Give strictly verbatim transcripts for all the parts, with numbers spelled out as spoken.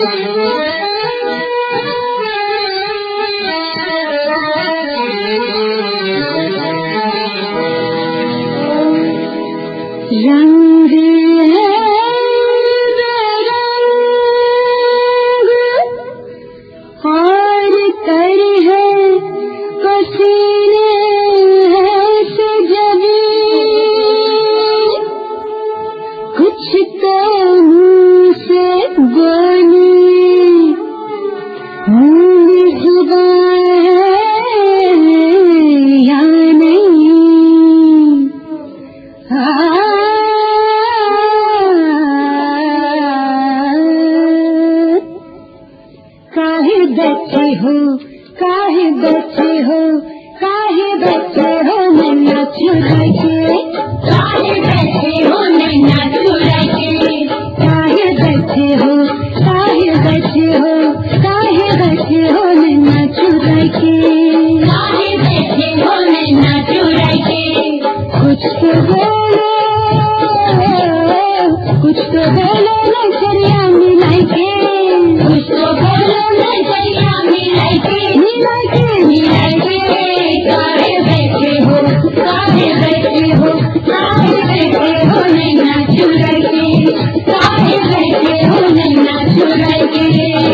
रंग है बेरंग और कर है पसीने से जबी, कुछ तो मुँह से बोली मुँह जुबान है या नहीं। काहे बच्चे हो काहे बच्चे हो काहे बच्चे हो नन्ना चुरा के, काहे बच्चे हो नन्ना चुरा के, काहे बच्चे हो काहे बच्चे हो काहे बच्चे हो नन्ना चुरा के, काहे बच्चे हो नन्ना चुरा के। कुछ तो बोलो कुछ तो बोलो नजरिया मिलाई के, कुछ तो बोलो नजरिया मिलाई के, मिलाई के मिलाई के। काहे बैठे हो काहे बैठे हो काहे बैठे हो नैना चुरा के, काहे बैठे हो नैना चुरा के।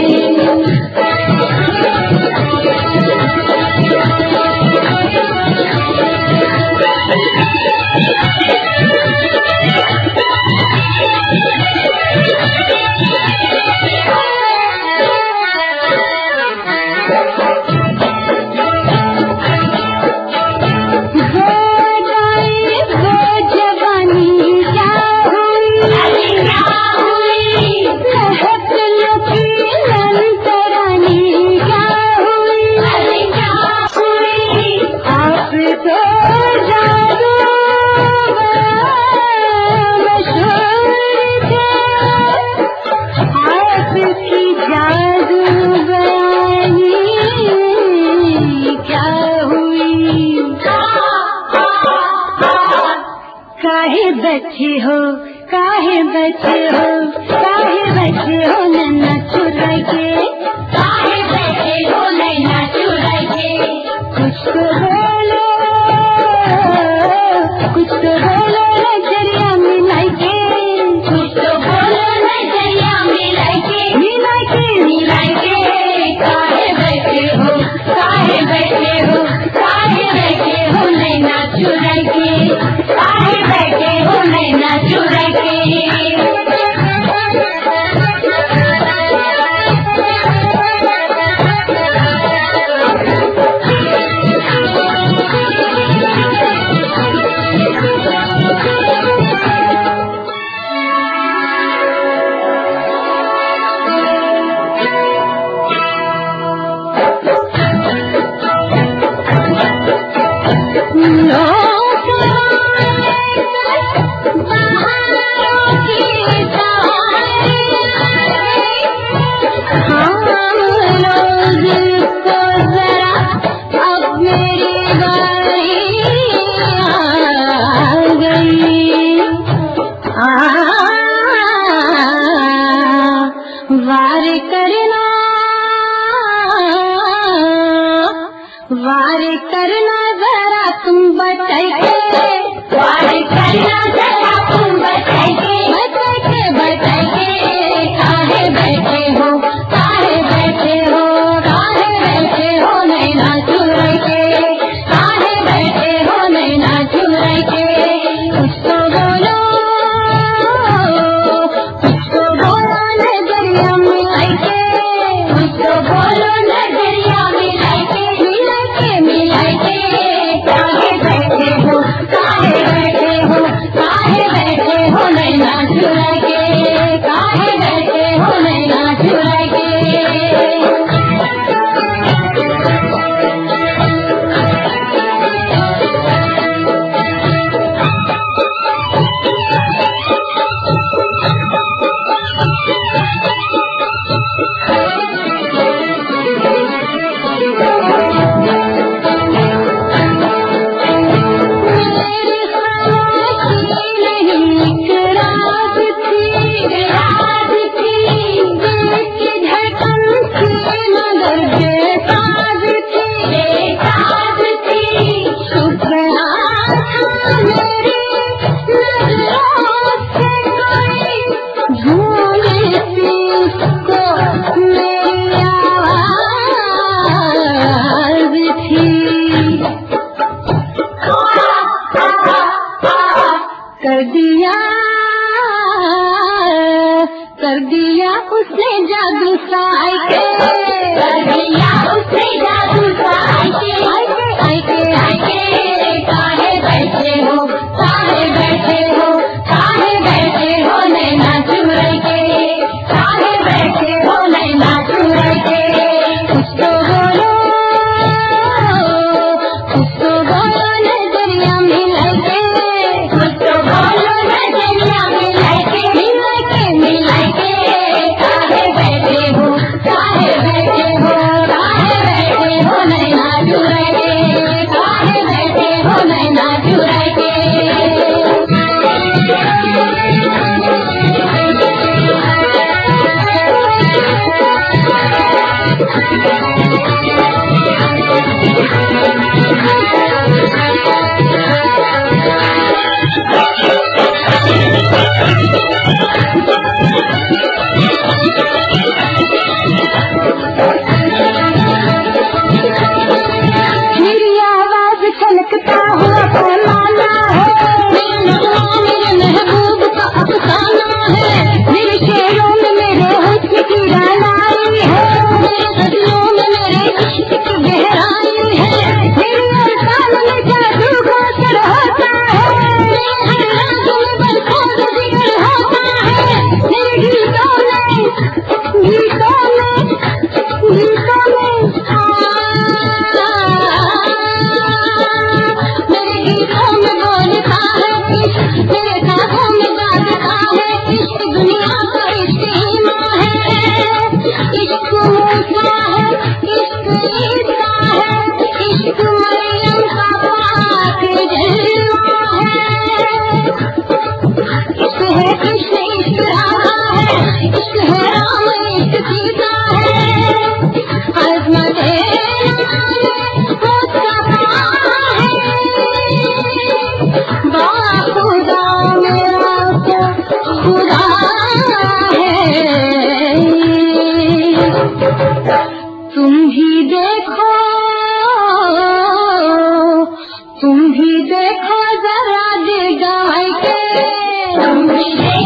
काहे बच्चे हो काहे बच्चे हो काहे बच्चे हो नन्ना चुरा के, काहे बच्चे हो नन्ना चुरा के। कुछ तो बोलो कुछ तो बोलो नजरिया मिलाई के, कुछ तो बोलो नजरिया मिलाई के, मिलाई के मिलाई के। काहे बैठे हो काहे बैठे हो काहे बैठे हो नैना चुरा के, काहे बैठे हो नैना चुरा के। वार करना वार करना जरा तुम बताइए, वार करना जरा तुम बताइए, बताइए बताइए। काहे बैठे हो काहे बैठे हो काहे बैठे हो नैना चुरा के, काहे बैठे हो नैना चुरा के। कुछ तो बोलो कुछ तो बोलो नजरिया मिलाई के, कुछ तो बोलो नजरिया मिलाई के, मिलाई के मिलाई के। काहे बैठे हो काहे बैठे हो काहे बैठे हो नैना सा आके कर दिया उसने जादू सा आके आके आके आके काहे बैठे हो काहे बैठे हो काहे बैठे हो नैना चुराई के काहे बैठे हो नैना चुराई के कुछ तो बोलो कुछ तो बोलो नजरिया मिलाई के कुछ तो बोलो नजरिया मिलाई के मिलाई के मिलाई के काहे बैठे हो काहे बैठे हो काहे बैठे हो नैना चुराई के काहे बैठे हो नैना चुराई के मेरी आवाज छलकता हुआ पैमाना है मेरे नगमा मेरे महबूब का अफसाना है मेरे शेरों में मेरे हुस्न की रानाई है मेरे गजलों में मेरे इश्क की गहराई है मेरे अरसान में जादू का असर होता है मेरे हर राग में बरखोद जिगर होता है मेरे गीतों में गीतों में गीतों में मेरे गीतों में बोलता है इश्क मेरे गानों में गाता है इश्क दुनिया का इश्क ईमा है इश्क मूसा है इश्क ईसा है इश्क मरियम का पाक जलवा है इश्क है कृष्ण इश्क राधा है इश्क है राम इश्क सीता है अजमत खुदा मेरा खुदा है तुम भी देखो तुम भी देखो जरा दिल गाय के तुम भी